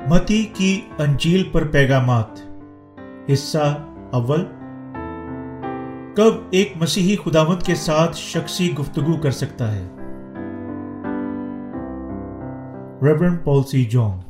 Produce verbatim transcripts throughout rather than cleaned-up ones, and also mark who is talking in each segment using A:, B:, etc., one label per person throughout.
A: मती की अंजील पर पैगामात, हिस्सा अव्वल। कब एक मसीही खुदावंद के साथ शख्सी गुफ्तगू कर सकता है? Reverend Paul C John.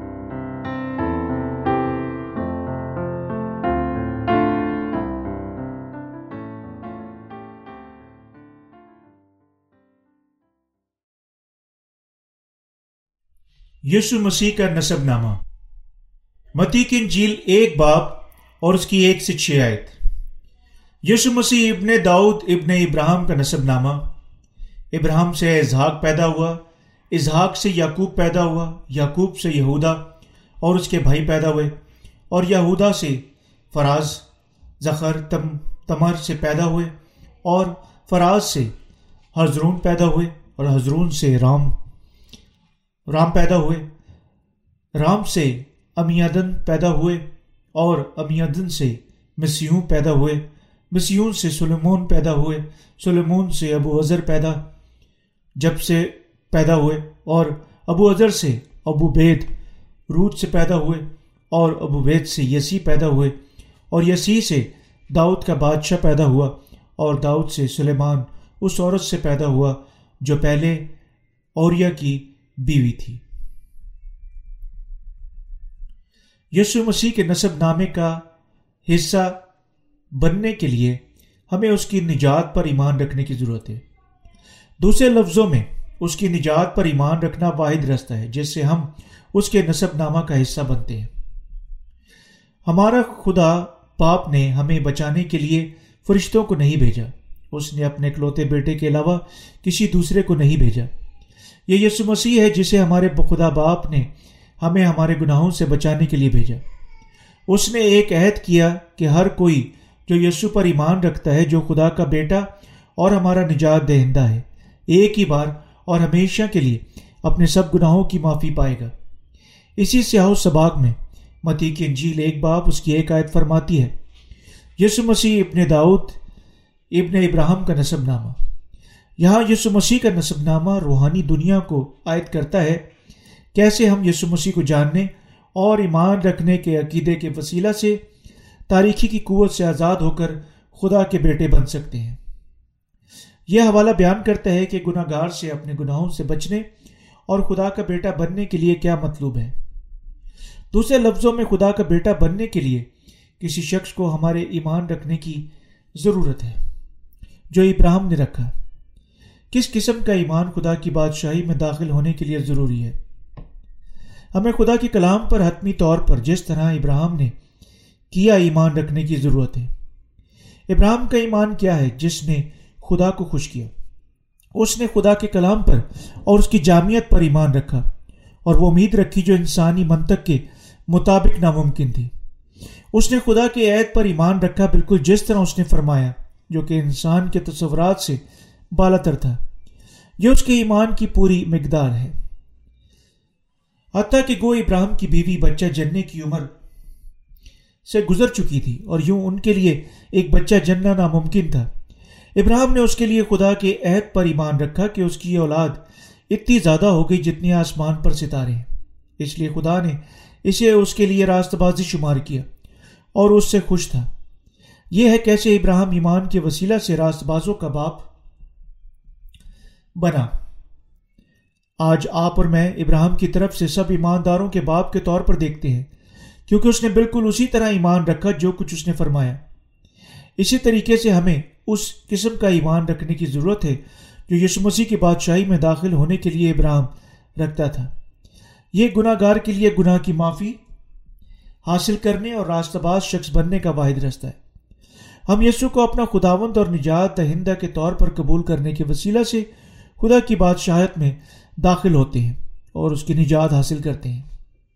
A: यीशु मसीह का नसबनामा। मती की इंजील एक बाब और उसकी एक से छह आयत। यीशु मसीह इब्ने दाऊद इब्ने इब्राहिम का नसबनामा। इब्राहिम से इसहाक पैदा हुआ, इसहाक से याकूब पैदा हुआ, याकूब से यहूदा और उसके भाई पैदा हुए, और यहूदा से फराज, जखर, तम तमर से पैदा हुए, और फराज से हजरून पैदा हुए, और हजरून से राम राम पैदा हुए। राम से अमीयदन पैदा हुए, और अमीयदन से मसीहून पैदा हुए, मसीहून से सुलेमोन पैदा हुए, सुलेमोन से अबू अजर पैदा जब से पैदा हुए, और अबू अजर से अबू बेद रूत से पैदा हुए, और अबू बेद से यसी पैदा हुए, और यसी से दाऊद का बादशाह पैदा हुआ, और दाऊद से सुलेमान उस औरत से पैदा हुआ जो पहले औरिया की बीवी थी। यीशु मसीह के नसब नामे का हिस्सा बनने के लिए हमें उसकी निजात पर ईमान रखने की जरूरत है। दूसरे लफ्जों में, उसकी निजात पर ईमान रखना वाहिद रास्ता है जिससे हम उसके नसब नामा का हिस्सा बनते हैं। हमारा खुदा बाप ने हमें बचाने के लिए फरिश्तों को नहीं भेजा। उसने अपने इकलौते बेटे के अलावा किसी दूसरे को नहीं भेजा। यह यीशु मसीह है जिसे हमारे खुदा बाप ने हमें हमारे गुनाहों से बचाने के लिए भेजा। उसने एक अहद किया कि हर कोई जो यीशु पर ईमान रखता है, जो खुदा का बेटा और हमारा निजात दहिंदा है, एक ही बार और हमेशा के लिए अपने सब गुनाहों की माफ़ी पाएगा। इसी स्याह सबाग में मती की इंजील एक बाब उसकी एक आयत फरमाती है, यीशु मसीह इब्ने दाऊद इब्ने इब्राहिम का नसबनामा। यहाँ यीशु मसीह का नसबनामा रूहानी दुनिया को आयत करता है, कैसे हम यीशु मसीह को जानने और ईमान रखने के अकीदे के वसीला से तारीखी की कुव्वत से आज़ाद होकर खुदा के बेटे बन सकते हैं। यह हवाला बयान करता है कि गुनाहगार से अपने गुनाहों से बचने और खुदा का बेटा बनने के लिए क्या मतलूब है। दूसरे लफ्ज़ों में, खुदा का बेटा बनने के लिए किसी शख्स को हमारे ईमान रखने की ज़रूरत है जो इब्राहिम ने रखा। किस किस्म का ईमान खुदा की बादशाही में दाखिल होने के लिए ज़रूरी है? हमें खुदा के कलाम पर हतमी तौर पर जिस तरह इब्राहिम ने किया ईमान रखने की ज़रूरत है। इब्राहिम का ईमान क्या है? जिसने खुदा को खुश किया। उसने खुदा के कलाम पर और उसकी जामियत पर ईमान रखा, और वो उम्मीद रखी जो इंसानी मंतक के मुताबिक नामुमकिन थी। उसने खुदा के ऐत पर ईमान रखा, बिल्कुल जिस तरह उसने फरमाया, जो कि इंसान के तसव्वुरात से बालातर था। यह उसके ईमान की पूरी मिकदार है। हत्ता कि गो इब्राहिम की बीवी बच्चा जनने की उम्र से गुजर चुकी थी, और यूं उनके लिए एक बच्चा जनना नामुमकिन था। इब्राहिम ने उसके लिए खुदा के अहद पर ईमान रखा कि उसकी औलाद इतनी ज़्यादा हो गई जितनी आसमान पर सितारे हैं। इसलिए खुदा ने इसे उसके लिए रास्तबाजी शुमार किया और उससे खुश था। यह है कैसे इब्राहिम ईमान के वसीला से रास्तबाजों का बाप बना। आज आप और मैं इब्राहिम की तरफ से सब ईमानदारों के बाप के तौर पर देखते हैं, क्योंकि उसने बिल्कुल उसी तरह ईमान रखा जो कुछ उसने फरमाया। इसी तरीके से हमें उस किस्म का ईमान रखने की ज़रूरत है जो यीशु मसीह की बादशाही में दाखिल होने के लिए इब्राहिम रखता था। यह गुनाहगार के लिए गुनाह की माफ़ी हासिल करने और रास्तबाज शख्स बनने का वाहिद रास्ता है। हम यीशु को अपना खुदावंद और निजात दहिंदा के तौर पर कबूल करने के वसीला से खुदा की बादशाहत में दाखिल होते हैं और उसकी निजात हासिल करते हैं।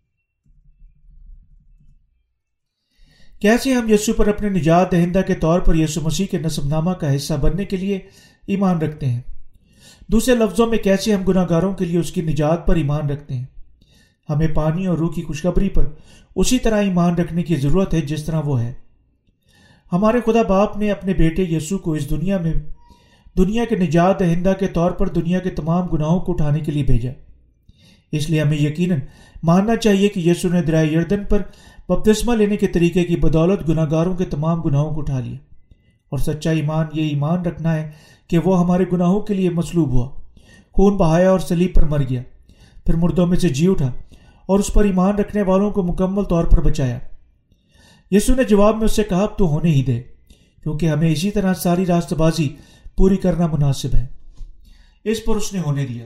A: कैसे हम यीशु पर अपने निजात दहिंदा के तौर पर यीशु मसीह के नसबनामा का हिस्सा बनने के लिए ईमान रखते हैं? दूसरे लफ्ज़ों में, कैसे हम गुनाहगारों के लिए उसकी निजात पर ईमान रखते हैं? हमें पानी और रूह की खुशखबरी पर उसी तरह ईमान रखने की ज़रूरत है जिस तरह वो है। हमारे खुदा बाप ने अपने बेटे यीशु को इस दुनिया में दुनिया के निजात दहिंदा के तौर पर दुनिया के तमाम गुनाहों को उठाने के लिए भेजा। اس لیے ہمیں یقیناً ماننا چاہیے کہ یسوع نے دریا یردن پر بپتسمہ لینے کے طریقے کی بدولت گناہ گاروں کے تمام گناہوں کو اٹھا لیا، اور سچا ایمان یہ ایمان رکھنا ہے کہ وہ ہمارے گناہوں کے لیے مصلوب ہوا، خون بہایا اور صلیب پر مر گیا، پھر مردوں میں سے جی اٹھا اور اس پر ایمان رکھنے والوں کو مکمل طور پر بچایا۔ یسوع نے جواب میں اس سے کہا، تو ہونے ہی دے، کیونکہ ہمیں اسی طرح ساری راست بازی پوری کرنا مناسب ہے۔ اس پر اس نے ہونے دیا،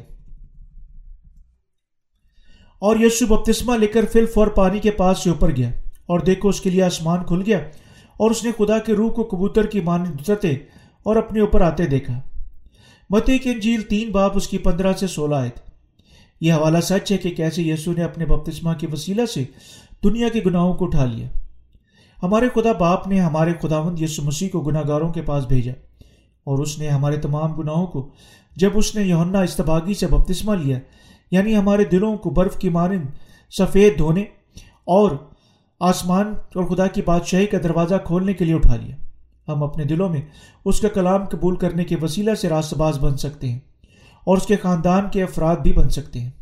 A: اور یسوع بپتسمہ لے کر فی الفور پانی کے پاس سے اوپر گیا، اور دیکھو اس کے لیے آسمان کھل گیا اور اس نے خدا کے روح کو کبوتر کی مانند اترتے اور اپنے اوپر آتے دیکھا۔ متی کی انجیل تین باب اس کی پندرہ سے سولہ آیت۔ یہ حوالہ سچ ہے کہ کیسے یسوع نے اپنے بپتسمہ کے وسیلہ سے دنیا کے گناہوں کو اٹھا لیا۔ ہمارے خدا باپ نے ہمارے خداوند یسوع مسیح کو گناہ گاروں کے پاس بھیجا، اور اس نے ہمارے تمام گناہوں کو، جب اس نے یوحنا استباغی سے بپتسمہ لیا، یعنی ہمارے دلوں کو برف کی مانند سفید دھونے اور آسمان اور خدا کی بادشاہی کا دروازہ کھولنے کے لیے اٹھا لیا۔ ہم اپنے دلوں میں اس کا کلام قبول کرنے کے وسیلہ سے راست باز بن سکتے ہیں اور اس کے خاندان کے افراد بھی بن سکتے ہیں۔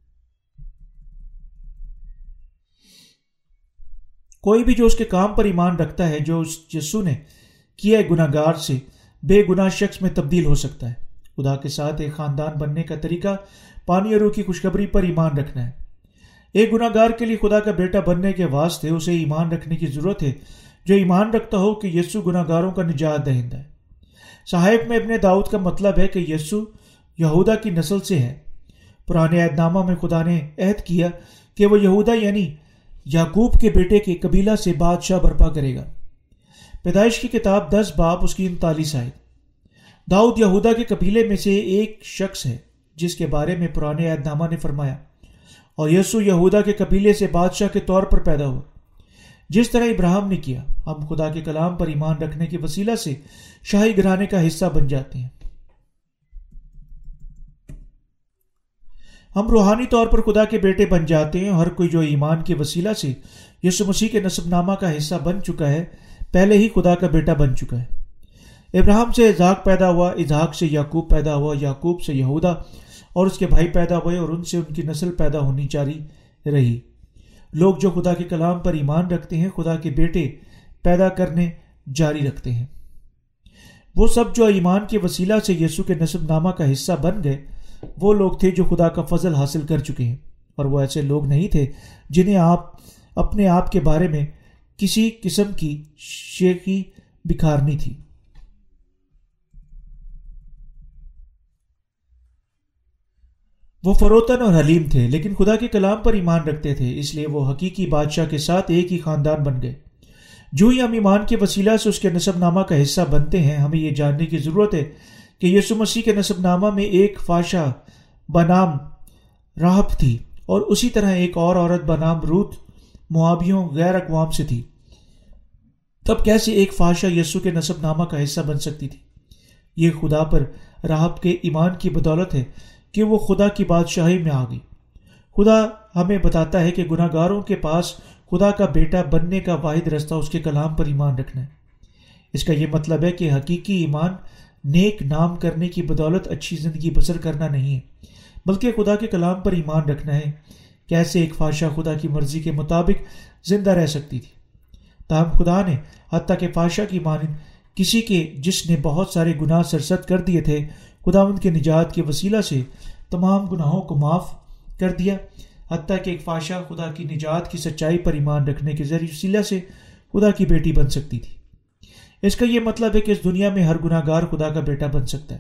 A: کوئی بھی جو اس کے کام پر ایمان رکھتا ہے جو اس یسوع نے کیا ہے گناہ گار سے بے گناہ شخص میں تبدیل ہو سکتا ہے۔ خدا کے ساتھ ایک خاندان بننے کا طریقہ پانی اور روح کی خوشخبری پر ایمان رکھنا ہے۔ ایک گناہ گار کے لیے خدا کا بیٹا بننے کے واسطے اسے ایمان رکھنے کی ضرورت ہے، جو ایمان رکھتا ہو کہ یسوع گناہ گاروں کا نجات دہندہ ہے۔ صحائف میں ابن داؤد کا مطلب ہے کہ یسوع یہودا کی نسل سے ہے۔ پرانے عہد نامہ میں خدا نے عہد کیا کہ وہ یہودا یعنی یعقوب کے بیٹے کے قبیلہ سے بادشاہ برپا کرے گا۔ پیدائش کی کتاب دس باب اس کی انتالیس آیت۔ داؤد یہودا کے قبیلے میں سے ایک شخص ہے جس کے بارے میں پرانے عہد نامہ نے فرمایا، اور یسوع یہودا کے قبیلے سے بادشاہ کے طور پر پیدا ہوا، جس طرح ابراہیم نے کیا۔ ہم خدا کے کلام پر ایمان رکھنے کے وسیلہ سے شاہی گھرانے کا حصہ بن جاتے ہیں۔ ہم روحانی طور پر خدا کے بیٹے بن جاتے ہیں۔ ہر کوئی جو ایمان کے وسیلہ سے یسوع مسیح کے نسب نامہ کا حصہ بن چکا ہے، پہلے ہی خدا کا بیٹا بن چکا ہے۔ ابراہیم سے اسحاق پیدا ہوا، اسحاق سے یعقوب پیدا ہوا، یعقوب سے یہودا اور اس کے بھائی پیدا ہوئے، اور ان سے ان کی نسل پیدا ہونی جاری رہی۔ لوگ جو خدا کے کلام پر ایمان رکھتے ہیں خدا کے بیٹے پیدا کرنے جاری رکھتے ہیں۔ وہ سب جو ایمان کے وسیلہ سے یسوع کے نسب نامہ کا حصہ بن گئے وہ لوگ تھے جو خدا کا فضل حاصل کر چکے ہیں، اور وہ ایسے لوگ نہیں تھے جنہیں آپ اپنے آپ کے بارے میں کسی قسم کی شیخی بکھارنی تھی۔ وہ فروتن اور حلیم تھے، لیکن خدا کے کلام پر ایمان رکھتے تھے، اس لیے وہ حقیقی بادشاہ کے ساتھ ایک ہی خاندان بن گئے۔ جو ہی ہم ایمان کے وسیلہ سے اس کے نسب نامہ کا حصہ بنتے ہیں، ہمیں یہ جاننے کی ضرورت ہے کہ یسوع مسیح کے نسب نامہ میں ایک فاشا بنام راہب تھی، اور اسی طرح ایک اور عورت بنام روت موابیوں غیر اقوام سے تھی۔ تب کیسے ایک فاشا یسوع کے نسب نامہ کا حصہ بن سکتی تھی؟ یہ خدا پر راہب کے ایمان کی بدولت ہے کہ وہ خدا کی بادشاہی میں آ گئی۔ خدا ہمیں بتاتا ہے کہ گناہ گاروں کے پاس خدا کا بیٹا بننے کا واحد راستہ اس کے کلام پر ایمان رکھنا ہے۔ اس کا یہ مطلب ہے کہ حقیقی ایمان نیک نام کرنے کی بدولت اچھی زندگی بسر کرنا نہیں ہے، بلکہ خدا کے کلام پر ایمان رکھنا ہے۔ کیسے ایک فاشا خدا کی مرضی کے مطابق زندہ رہ سکتی تھی؟ تاہم خدا نے حتیٰ کہ فاشا کی مانند کسی کے جس نے بہت سارے گناہ سرزد کر دیے تھے، خداوند کے نجات کے وسیلہ سے تمام گناہوں کو معاف کر دیا۔ حتیٰ کہ ایک فاشا خدا کی نجات کی سچائی پر ایمان رکھنے کے ذریعے وسیلہ سے خدا کی بیٹی بن سکتی تھی۔ اس کا یہ مطلب ہے کہ اس دنیا میں ہر گناہ گار خدا کا بیٹا بن سکتا ہے۔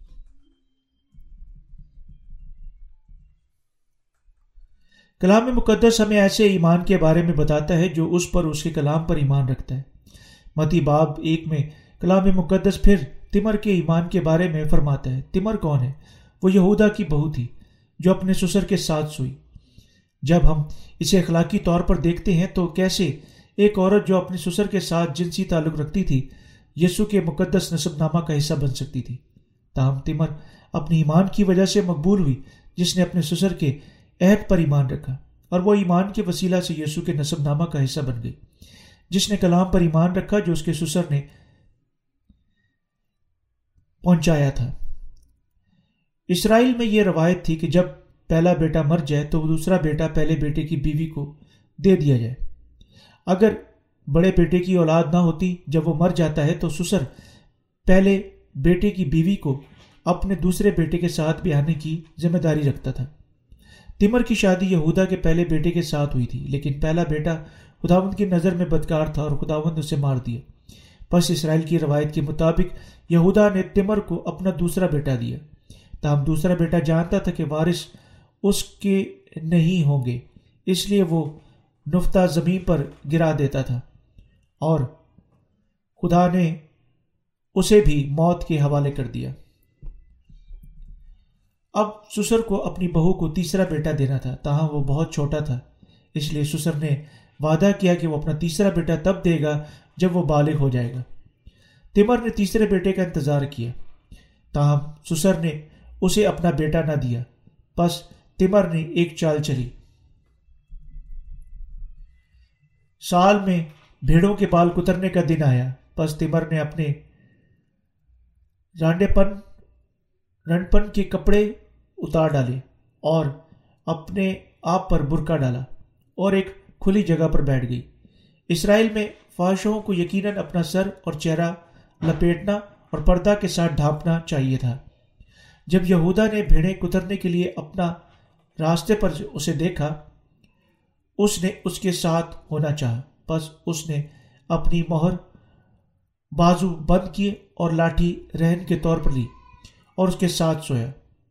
A: کلام مقدس ہمیں ایسے ایمان کے بارے میں بتاتا ہے جو اس پر اس کے کلام پر ایمان رکھتا ہے۔ متی باب ایک میں کلام مقدس پھر تمر کے ایمان کے بارے میں فرماتا ہے۔ تمر کون ہے؟ وہ یہودا کی بہو تھی جو اپنے سسر کے ساتھ سوئی۔ جب ہم اسے اخلاقی طور پر دیکھتے ہیں تو کیسے ایک عورت جو اپنے سسر کے ساتھ جنسی تعلق رکھتی تھی یسوع کے مقدس نسب نامہ کا حصہ بن سکتی تھی۔ تاہم تمر اپنی ایمان کی وجہ سے مقبول ہوئی، جس نے اپنے سسر کے عہد پر ایمان رکھا، اور وہ ایمان کے وسیلہ سے یسوع کے نسب نامہ کا حصہ بن گئی، جس نے کلام پر ایمان رکھا جو اس کے سسر نے پہنچایا تھا۔ اسرائیل میں یہ روایت تھی کہ جب پہلا بیٹا مر جائے تو وہ دوسرا بیٹا پہلے بیٹے کی بیوی کو دے دیا جائے۔ اگر بڑے بیٹے کی اولاد نہ ہوتی جب وہ مر جاتا ہے تو سسر پہلے بیٹے کی بیوی کو اپنے دوسرے بیٹے کے ساتھ بیاہنے کی ذمہ داری رکھتا تھا۔ تمر کی شادی یہودا کے پہلے بیٹے کے ساتھ ہوئی تھی، لیکن پہلا بیٹا خداوند کی نظر میں بدکار تھا اور خداوند اسے مار دیا۔ پس اسرائیل کی روایت کے مطابق یہودا نے تمر کو اپنا دوسرا بیٹا دیا، تاہم دوسرا بیٹا جانتا تھا کہ وارث اس کے نہیں ہوں گے، اس لیے وہ نفتہ زمین پر گرا دیتا تھا اور خدا نے اسے بھی موت کے حوالے کر دیا۔ اب سسر کو اپنی بہو کو تیسرا بیٹا دینا تھا، تاہم وہ بہت چھوٹا تھا، اس لیے سسر نے وعدہ کیا کہ وہ اپنا تیسرا بیٹا تب دے گا جب وہ بالغ ہو جائے گا۔ تمر نے تیسرے بیٹے کا انتظار کیا، تاہم سسر نے اسے اپنا بیٹا نہ دیا۔ پس تمر نے ایک چال چلی۔ سال میں بھیڑوں کے بال کترنے کا دن آیا، پس تمر نے اپنے رانڈے پن رنڈپن کے کپڑے اتار ڈالے اور اپنے آپ پر برقع ڈالا اور ایک کھلی جگہ پر بیٹھ گئی۔ اسرائیل میں فحشوں کو یقیناً اپنا سر اور چہرہ لپیٹنا اور پردہ کے ساتھ ڈھانپنا چاہیے تھا۔ جب یہودا نے بھیڑیں کترنے کے لیے اپنا راستے پر اسے دیکھا، اس نے اس کے ساتھ ہونا چاہا، پس اس نے اپنی مہر بازو بند کیے اور لاٹھی رہن کے طور پر لی اور اس کے ساتھ سویا۔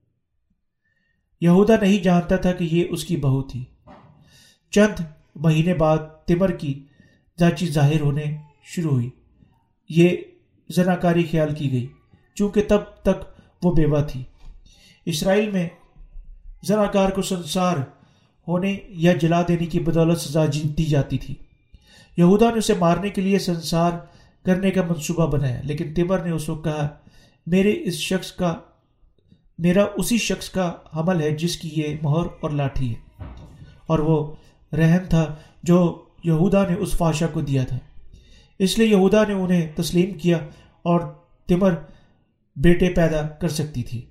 A: یہودا نہیں جانتا تھا کہ یہ اس کی بہو تھی۔ چند مہینے بعد تمر کی زاچی ظاہر ہونے شروع ہوئی۔ یہ زناکاری خیال کی گئی، چونکہ تب تک وہ بیوہ تھی۔ اسرائیل میں زناکار کو سنسار ہونے یا جلا دینے کی بدولت سزا دی جاتی تھی۔ یہودا نے اسے مارنے کے لیے سنسار کرنے کا منصوبہ بنایا، لیکن تمر نے اس وقت کہا، میرے اس شخص کا میرا اسی شخص کا حمل ہے جس کی یہ مہر اور لاٹھی ہے، اور وہ رہن تھا جو یہودا نے اس فحشہ کو دیا تھا۔ اس لیے یہودا نے انہیں تسلیم کیا اور تمر بیٹے پیدا کر سکتی تھی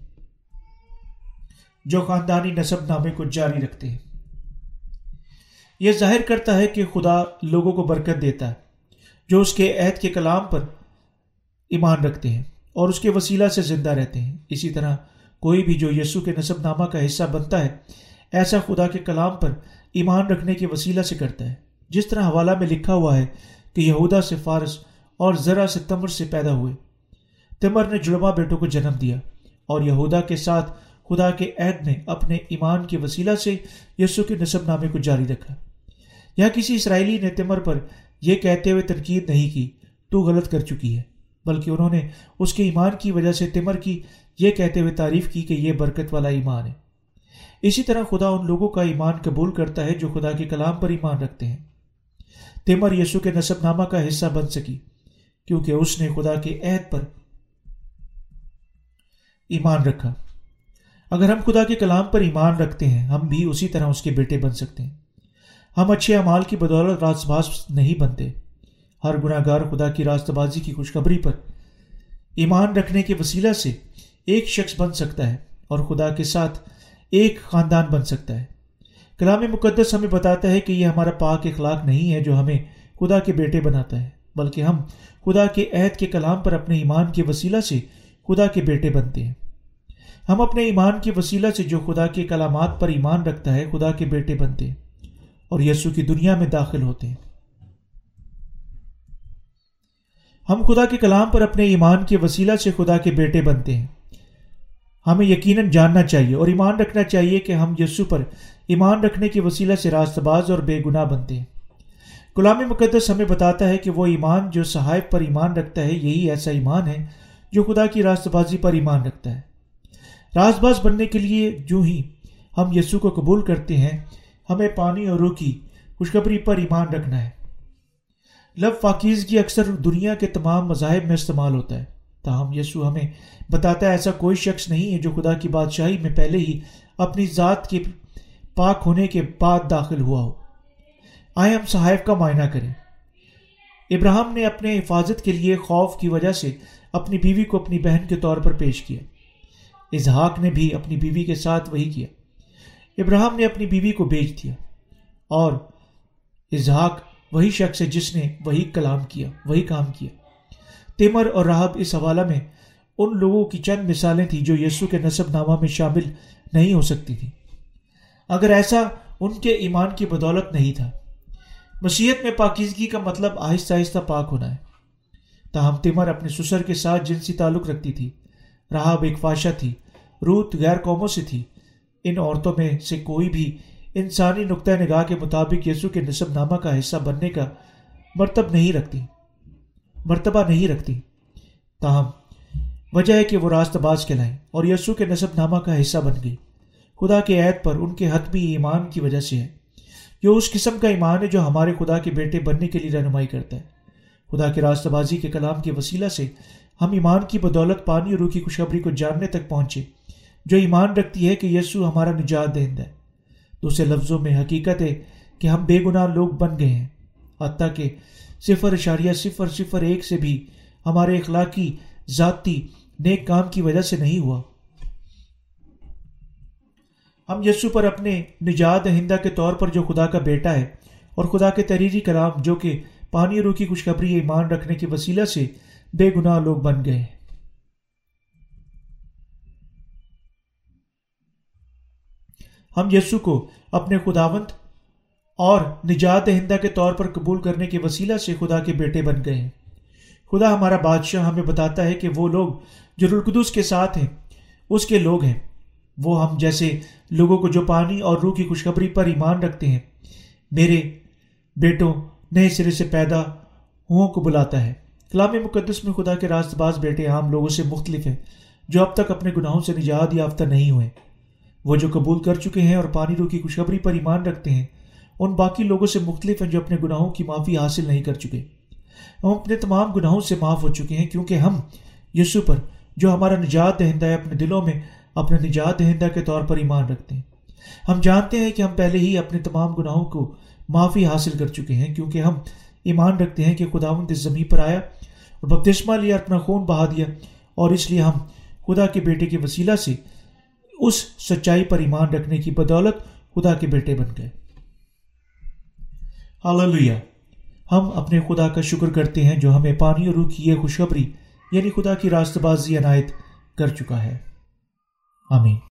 A: جو خاندانی نسب نامے کو جاری رکھتے ہیں۔ یہ ظاہر کرتا ہے کہ خدا لوگوں کو برکت دیتا ہے جو اس کے عہد کے کلام پر ایمان رکھتے ہیں اور اس کے وسیلہ سے زندہ رہتے ہیں۔ اسی طرح کوئی بھی جو یسوع کے نسب نامہ کا حصہ بنتا ہے، ایسا خدا کے کلام پر ایمان رکھنے کے وسیلہ سے کرتا ہے، جس طرح حوالہ میں لکھا ہوا ہے کہ یہودا سے فارس اور زرع سے تمر سے پیدا ہوئے۔ تمر نے جڑواں بیٹوں کو جنم دیا اور یہودا کے ساتھ خدا کے عہد میں اپنے ایمان کے وسیلہ سے یسوع کے نسب نامے کو جاری رکھا۔ یہاں کسی اسرائیلی نے تمر پر یہ کہتے ہوئے تنقید نہیں کی تو غلط کر چکی ہے، بلکہ انہوں نے اس کے ایمان کی وجہ سے تمر کی یہ کہتے ہوئے تعریف کی کہ یہ برکت والا ایمان ہے۔ اسی طرح خدا ان لوگوں کا ایمان قبول کرتا ہے جو خدا کے کلام پر ایمان رکھتے ہیں۔ تمر یسوع کے نسب نامہ کا حصہ بن سکی کیونکہ اس نے خدا کے عہد پر ایمان رکھا۔ اگر ہم خدا کے کلام پر ایمان رکھتے ہیں، ہم بھی اسی طرح اس کے بیٹے بن سکتے ہیں۔ ہم اچھے اعمال کی بدولت راست باز نہیں بنتے۔ ہر گناہ گار خدا کی راست بازی کی خوشخبری پر ایمان رکھنے کے وسیلہ سے ایک شخص بن سکتا ہے اور خدا کے ساتھ ایک خاندان بن سکتا ہے۔ کلام مقدس ہمیں بتاتا ہے کہ یہ ہمارا پاک اخلاق نہیں ہے جو ہمیں خدا کے بیٹے بناتا ہے، بلکہ ہم خدا کے عہد کے کلام پر اپنے ایمان کے وسیلہ سے خدا کے بیٹے بنتے ہیں۔ ہم اپنے ایمان کے وسیلہ سے جو خدا کے کلامات پر ایمان رکھتا ہے خدا کے بیٹے بنتے ہیں اور یسوع کی دنیا میں داخل ہوتے ہیں۔ ہم خدا کے کلام پر اپنے ایمان کے وسیلہ سے خدا کے بیٹے بنتے ہیں۔ ہمیں یقیناً جاننا چاہیے اور ایمان رکھنا چاہیے کہ ہم یسوع پر ایمان رکھنے کے وسیلہ سے راست باز اور بے گناہ بنتے ہیں۔ کلام مقدس ہمیں بتاتا ہے کہ وہ ایمان جو صحائف پر ایمان رکھتا ہے یہی ایسا ایمان ہے جو خدا کی راست بازی پر ایمان رکھتا ہے۔ راست باز بننے کے لیے جو ہی ہم یسوع کو قبول کرتے ہیں، ہمیں پانی اور روح کی خوشخبری پر ایمان رکھنا ہے۔ لفظ پاکیزگی اکثر دنیا کے تمام مذاہب میں استعمال ہوتا ہے، تاہم یسوع ہمیں بتاتا ہے ایسا کوئی شخص نہیں ہے جو خدا کی بادشاہی میں پہلے ہی اپنی ذات کے پاک ہونے کے بعد داخل ہوا ہو۔ آئے ہم صحائف کا معائنہ کریں۔ ابراہیم نے اپنے حفاظت کے لیے خوف کی وجہ سے اپنی بیوی کو اپنی بہن کے طور پر پیش کیا۔ اسحاق نے بھی اپنی بیوی کے ساتھ وہی کیا۔ ابراہیم نے اپنی بیوی کو بیچ دیا، اور اسحاق وہی شخص ہے جس نے وہی کلام کیا وہی کام کیا۔ تیمر اور راہب اس حوالہ میں ان لوگوں کی چند مثالیں تھیں جو یسوع کے نسب نامہ میں شامل نہیں ہو سکتی تھیں اگر ایسا ان کے ایمان کی بدولت نہیں تھا۔ مسیحیت میں پاکیزگی کا مطلب آہستہ آہستہ پاک ہونا ہے۔ تاہم تیمر اپنے سسر کے ساتھ جنسی تعلق رکھتی تھی، راہب ایک فاشہ تھی، روت غیر قوموں سے تھی۔ ان عورتوں میں سے کوئی بھی انسانی نقطہ نگاہ کے مطابق یسوع کے نسب نامہ کا حصہ بننے کا مرتبہ نہیں رکھتی مرتبہ نہیں رکھتی تاہم وجہ ہے کہ وہ راست باز کہلائیں اور یسوع کے نسب نامہ کا حصہ بن گئی۔ خدا کے عہد پر ان کے حتمی ایمان کی وجہ سے ہے، جو اس قسم کا ایمان ہے جو ہمارے خدا کے بیٹے بننے کے لیے رہنمائی کرتا ہے۔ خدا کے راست بازی کے کلام کے وسیلہ سے ہم ایمان کی بدولت پانی اور روح کی خوشخبری کو جاننے تک پہنچے، جو ایمان رکھتی ہے کہ یسوع ہمارا نجات دہندہ ہے۔ دوسرے لفظوں میں حقیقت ہے کہ ہم بے گناہ لوگ بن گئے ہیں، حتیٰ کہ صفر اشاریہ صفر صفر ایک سے بھی ہمارے اخلاقی ذاتی نیک کام کی وجہ سے نہیں ہوا۔ ہم یسوع پر اپنے نجات دہندہ کے طور پر جو خدا کا بیٹا ہے اور خدا کے تحریری کلام جو کہ پانی اور روح کی خوشخبری ایمان رکھنے کے وسیلہ سے بے گناہ لوگ بن گئے ہیں۔ ہم یسوع کو اپنے خداوند اور نجات دہندہ کے طور پر قبول کرنے کے وسیلہ سے خدا کے بیٹے بن گئے ہیں۔ خدا ہمارا بادشاہ ہمیں بتاتا ہے کہ وہ لوگ جو روح القدس کے ساتھ ہیں اس کے لوگ ہیں۔ وہ ہم جیسے لوگوں کو جو پانی اور روح کی خوشخبری پر ایمان رکھتے ہیں میرے بیٹوں نئے سرے سے پیدا ہوں کو بلاتا ہے۔ کلام مقدس میں خدا کے راست باز بیٹے عام لوگوں سے مختلف ہیں جو اب تک اپنے گناہوں سے نجات یافتہ نہیں ہوئے۔ وہ جو قبول کر چکے ہیں اور پانی روح کی خوشخبری پر ایمان رکھتے ہیں ان باقی لوگوں سے مختلف ہیں جو اپنے گناہوں کی معافی حاصل نہیں کر چکے۔ ہم اپنے تمام گناہوں سے معاف ہو چکے ہیں کیونکہ ہم یسوع پر جو ہمارا نجات دہندہ ہے اپنے دلوں میں اپنے نجات دہندہ کے طور پر ایمان رکھتے ہیں۔ ہم جانتے ہیں کہ ہم پہلے ہی اپنے تمام گناہوں کو معافی حاصل کر چکے ہیں کیونکہ ہم ایمان رکھتے ہیں کہ خداوند اس زمین پر آیا اور بپتسمہ لیا، اپنا خون بہا دیا، اور اس لیے ہم خدا کے بیٹے کے وسیلہ سے اس سچائی پر ایمان رکھنے کی بدولت خدا کے بیٹے بن گئے۔ ہاللویہ! ہم اپنے خدا کا شکر کرتے ہیں جو ہمیں پانی اور روح کی یہ خوشخبری یعنی خدا کی راست بازی عنایت کر چکا ہے۔ آمین۔